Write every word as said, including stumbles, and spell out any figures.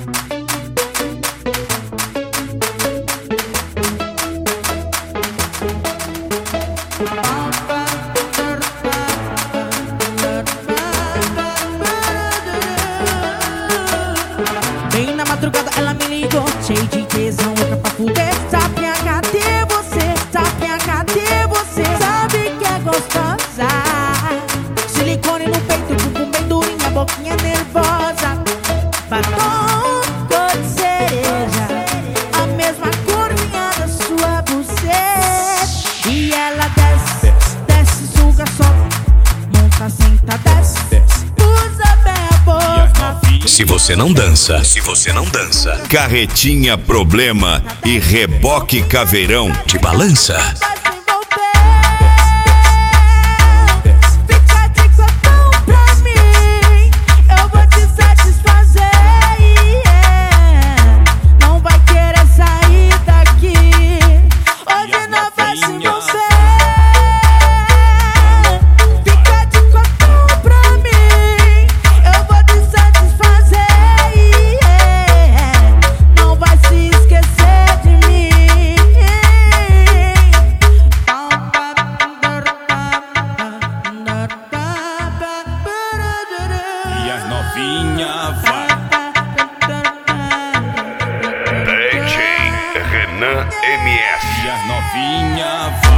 Bem na madrugada ela me ligou, cheio de tesão, louca pra fuder. Sapinha, cadê você? Sapinha, cadê você? Sabe que é gostosa, silicone no peito, bumbum bem durinha, boquinha nervosa, batom cor de cereja, a mesma corzinha da sua buceta. E ela desce, desce, suga, sobe, monta, senta, desce, usa bem a boca. Se você não dança, se você não dança, Carretinha Problema e Reboque Caveirão te balança. Fica de cotão pra mim, eu vou te satisfazer, yeah. Não vai querer sair daqui, hoje não vai se envolver. Fica de cotão pra mim, eu vou te satisfazer, yeah. Não vai se esquecer de mim. E as novinha vai. D J Renan M F. E as novinha vai.